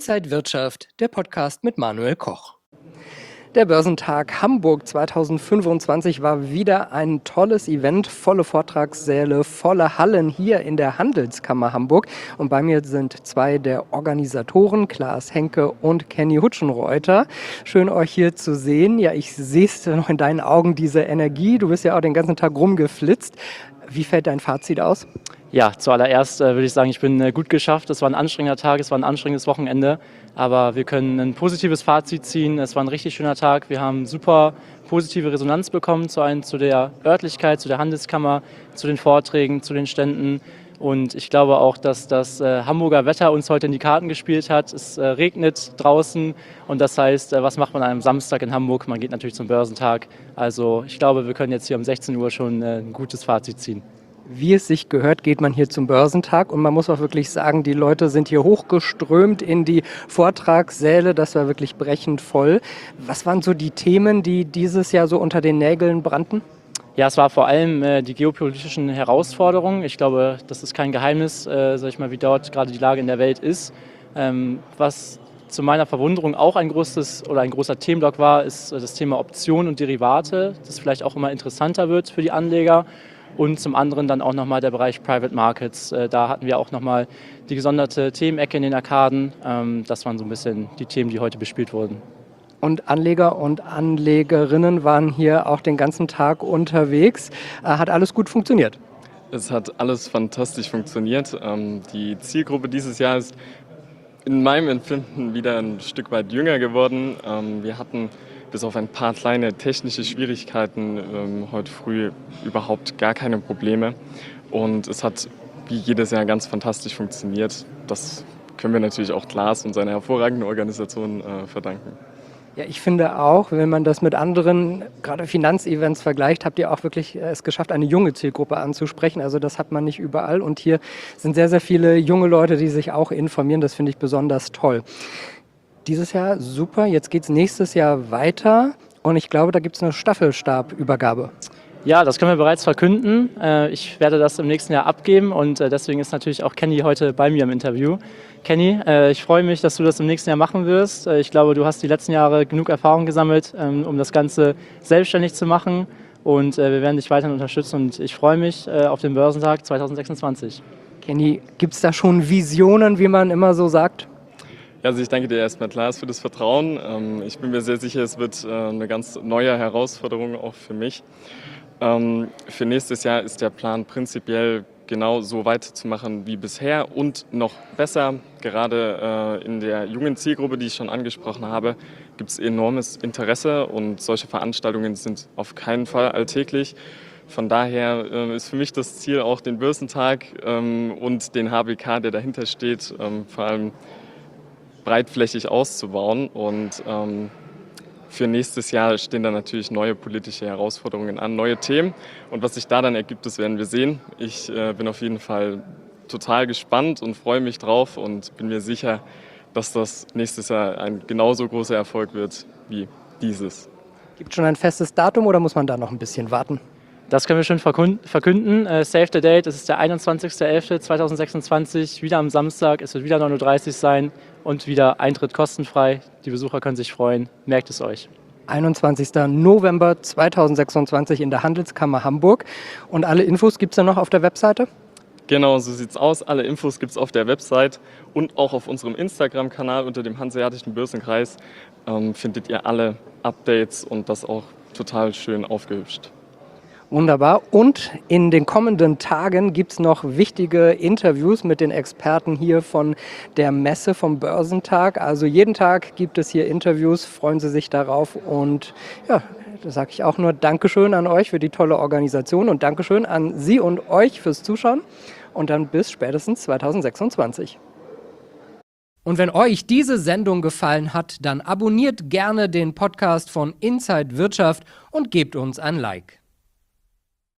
Inside Wirtschaft, der Podcast mit Manuel Koch. Der Börsentag Hamburg 2025 war wieder ein tolles Event, volle Vortragssäle, volle Hallen hier in der Handelskammer Hamburg. Und bei mir sind zwei der Organisatoren, Klaas Henke und Kenny Hutschenreuter. Schön, euch hier zu sehen. Ja, ich sehe es noch in deinen Augen, diese Energie. Du bist ja auch den ganzen Tag rumgeflitzt. Wie fällt dein Fazit aus? Ja, zuallererst würde ich sagen, ich bin gut geschafft. Es war ein anstrengender Tag, es war ein anstrengendes Wochenende. Aber wir können ein positives Fazit ziehen. Es war ein richtig schöner Tag. Wir haben super positive Resonanz bekommen zu der Örtlichkeit, zu der Handelskammer, zu den Vorträgen, zu den Ständen. Und ich glaube auch, dass das Hamburger Wetter uns heute in die Karten gespielt hat. Es regnet draußen und das heißt, was macht man an einem Samstag in Hamburg? Man geht natürlich zum Börsentag. Also ich glaube, wir können jetzt hier um 16 Uhr schon ein gutes Fazit ziehen. Wie es sich gehört, geht man hier zum Börsentag und man muss auch wirklich sagen, die Leute sind hier hochgeströmt in die Vortragssäle, das war wirklich brechend voll. Was waren so die Themen, die dieses Jahr so unter den Nägeln brannten? Ja, es war vor allem die geopolitischen Herausforderungen. Ich glaube, das ist kein Geheimnis, wie dort gerade die Lage in der Welt ist. Was zu meiner Verwunderung auch ein großer Themenblock war, ist das Thema Optionen und Derivate, das vielleicht auch immer interessanter wird für die Anleger. Und zum anderen dann auch nochmal der Bereich Private Markets. Da hatten wir auch nochmal die gesonderte Themenecke in den Arkaden. Das waren so ein bisschen die Themen, die heute bespielt wurden. Und Anleger und Anlegerinnen waren hier auch den ganzen Tag unterwegs. Hat alles gut funktioniert? Es hat alles fantastisch funktioniert. Die Zielgruppe dieses Jahr ist in meinem Empfinden wieder ein Stück weit jünger geworden. Wir hatten bis auf ein paar kleine technische Schwierigkeiten heute früh überhaupt gar keine Probleme. Und es hat wie jedes Jahr ganz fantastisch funktioniert. Das können wir natürlich auch Klaas und seiner hervorragenden Organisation verdanken. Ja, ich finde auch, wenn man das mit anderen, gerade Finanzevents vergleicht, habt ihr auch wirklich es geschafft, eine junge Zielgruppe anzusprechen. Also das hat man nicht überall. Und hier sind sehr, sehr viele junge Leute, die sich auch informieren. Das finde ich besonders toll. Dieses Jahr super, jetzt geht es nächstes Jahr weiter und ich glaube, da gibt es eine Staffelstabübergabe. Ja, das können wir bereits verkünden. Ich werde das im nächsten Jahr abgeben und deswegen ist natürlich auch Kenny heute bei mir im Interview. Kenny, ich freue mich, dass du das im nächsten Jahr machen wirst. Ich glaube, du hast die letzten Jahre genug Erfahrung gesammelt, um das Ganze selbstständig zu machen und wir werden dich weiterhin unterstützen und ich freue mich auf den Börsentag 2026. Kenny, gibt es da schon Visionen, wie man immer so sagt? Also ich danke dir erstmal, Klaas, für das Vertrauen. Ich bin mir sehr sicher, es wird eine ganz neue Herausforderung auch für mich. Für nächstes Jahr ist der Plan prinzipiell genau so weiterzumachen wie bisher und noch besser. Gerade in der jungen Zielgruppe, die ich schon angesprochen habe, gibt es enormes Interesse und solche Veranstaltungen sind auf keinen Fall alltäglich. Von daher ist für mich das Ziel auch den Börsentag und den HBK, der dahinter steht, vor allem breitflächig auszubauen und für nächstes Jahr stehen dann natürlich neue politische Herausforderungen an, neue Themen und was sich da dann ergibt, das werden wir sehen. Ich bin auf jeden Fall total gespannt und freue mich drauf und bin mir sicher, dass das nächstes Jahr ein genauso großer Erfolg wird wie dieses. Gibt es schon ein festes Datum oder muss man da noch ein bisschen warten? Das können wir schon verkünden. Save the date, es ist der 21.11.2026, wieder am Samstag. Es wird wieder 9:30 Uhr sein und wieder Eintritt kostenfrei. Die Besucher können sich freuen. Merkt es euch. 21. November 2026 in der Handelskammer Hamburg. Und alle Infos gibt es dann noch auf der Webseite? Genau, so sieht's aus. Alle Infos gibt es auf der Website und auch auf unserem Instagram-Kanal unter dem Hanseatischen Börsenkreis findet ihr alle Updates und das auch total schön aufgehübscht. Wunderbar. Und in den kommenden Tagen gibt es noch wichtige Interviews mit den Experten hier von der Messe vom Börsentag. Also jeden Tag gibt es hier Interviews, freuen Sie sich darauf. Und ja, da sage ich auch nur Dankeschön an euch für die tolle Organisation und Dankeschön an Sie und euch fürs Zuschauen. Und dann bis spätestens 2026. Und wenn euch diese Sendung gefallen hat, dann abonniert gerne den Podcast von Inside Wirtschaft und gebt uns ein Like.